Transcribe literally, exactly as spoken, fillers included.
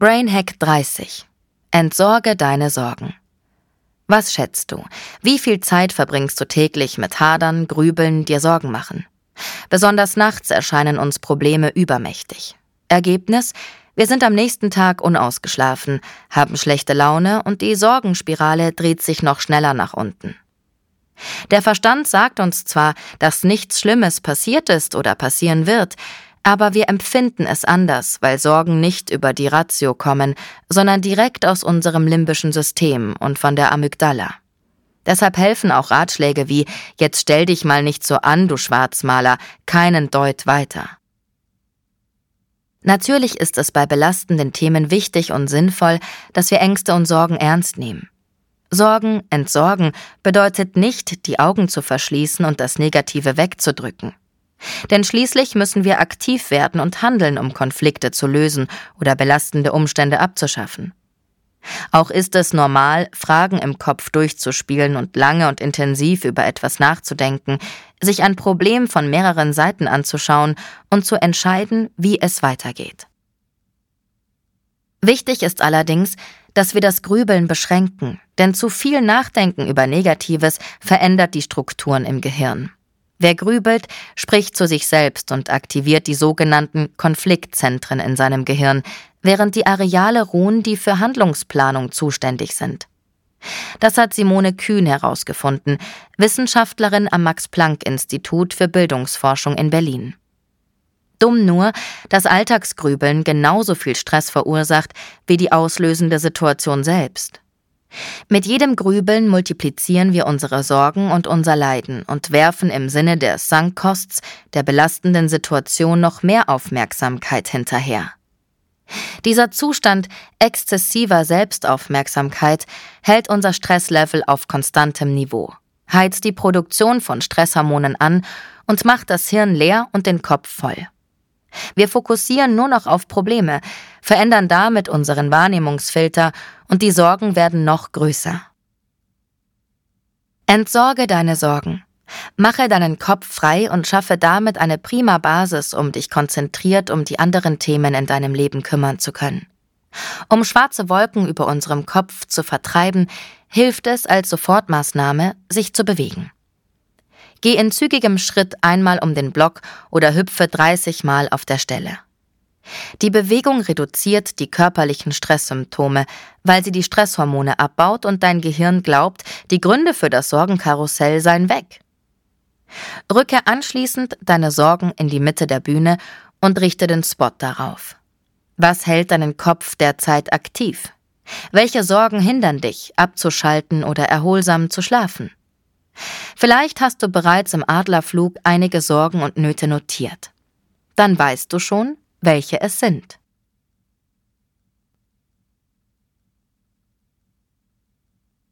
Brainhack dreißig. Entsorge deine Sorgen. Was schätzt du? Wie viel Zeit verbringst du täglich mit Hadern, Grübeln, dir Sorgen machen? Besonders nachts erscheinen uns Probleme übermächtig. Ergebnis? Wir sind am nächsten Tag unausgeschlafen, haben schlechte Laune und die Sorgenspirale dreht sich noch schneller nach unten. Der Verstand sagt uns zwar, dass nichts Schlimmes passiert ist oder passieren wird, aber wir empfinden es anders, weil Sorgen nicht über die Ratio kommen, sondern direkt aus unserem limbischen System und von der Amygdala. Deshalb helfen auch Ratschläge wie »Jetzt stell dich mal nicht so an, du Schwarzmaler«, keinen Deut weiter. Natürlich ist es bei belastenden Themen wichtig und sinnvoll, dass wir Ängste und Sorgen ernst nehmen. Sorgen, entsorgen bedeutet nicht, die Augen zu verschließen und das Negative wegzudrücken. Denn schließlich müssen wir aktiv werden und handeln, um Konflikte zu lösen oder belastende Umstände abzuschaffen. Auch ist es normal, Fragen im Kopf durchzuspielen und lange und intensiv über etwas nachzudenken, sich ein Problem von mehreren Seiten anzuschauen und zu entscheiden, wie es weitergeht. Wichtig ist allerdings, dass wir das Grübeln beschränken, denn zu viel Nachdenken über Negatives verändert die Strukturen im Gehirn. Wer grübelt, spricht zu sich selbst und aktiviert die sogenannten Konfliktzentren in seinem Gehirn, während die Areale ruhen, die für Handlungsplanung zuständig sind. Das hat Simone Kühn herausgefunden, Wissenschaftlerin am Max-Planck-Institut für Bildungsforschung in Berlin. Dumm nur, dass Alltagsgrübeln genauso viel Stress verursacht wie die auslösende Situation selbst. Mit jedem Grübeln multiplizieren wir unsere Sorgen und unser Leiden und werfen im Sinne der Sunk Costs, der belastenden Situation, noch mehr Aufmerksamkeit hinterher. Dieser Zustand exzessiver Selbstaufmerksamkeit hält unser Stresslevel auf konstantem Niveau, heizt die Produktion von Stresshormonen an und macht das Hirn leer und den Kopf voll. Wir fokussieren nur noch auf Probleme, verändern damit unseren Wahrnehmungsfilter und die Sorgen werden noch größer. Entsorge deine Sorgen. Mache deinen Kopf frei und schaffe damit eine prima Basis, um dich konzentriert um die anderen Themen in deinem Leben kümmern zu können. Um schwarze Wolken über unserem Kopf zu vertreiben, hilft es als Sofortmaßnahme, sich zu bewegen. Geh in zügigem Schritt einmal um den Block oder hüpfe dreißig Mal auf der Stelle. Die Bewegung reduziert die körperlichen Stresssymptome, weil sie die Stresshormone abbaut und dein Gehirn glaubt, die Gründe für das Sorgenkarussell seien weg. Rücke anschließend deine Sorgen in die Mitte der Bühne und richte den Spot darauf. Was hält deinen Kopf derzeit aktiv? Welche Sorgen hindern dich, abzuschalten oder erholsam zu schlafen? Vielleicht hast du bereits im Adlerflug einige Sorgen und Nöte notiert. Dann weißt du schon, welche es sind.